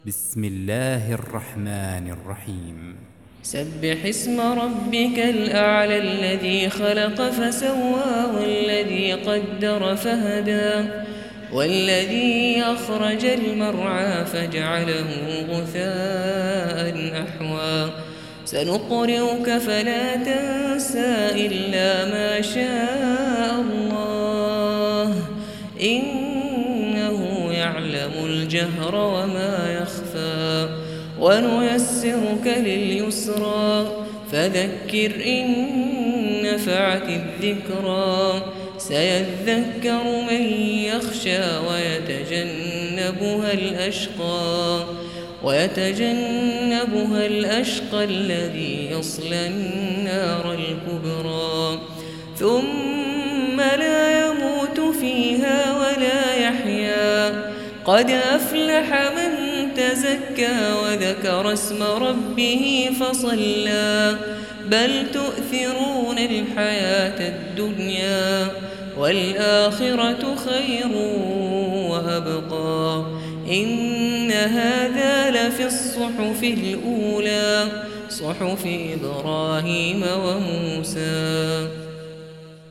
بسم الله الرحمن الرحيم. سبح اسم ربك الأعلى الذي خلق فسوى والذي قدر فهدى والذي أخرج المرعى فجعله غثاء أحوى سنقرئك فلا تنسى إلا ما شاء الله إنه يعلم الجهر وما يخفى ونيسرك لليسرى فذكر إن نفعت الذكرى سيذكر من يخشى ويتجنبها الأشقى الذي يصلى النار الكبرى ثم لا يموت فيها ولا يحيا قد أفلح من تزكى وذكر اسم ربه فصلى بل تؤثرون الحياة الدنيا والآخرة خير وأبقى إن هذا لفي الصحف الأولى صحف إبراهيم وموسى.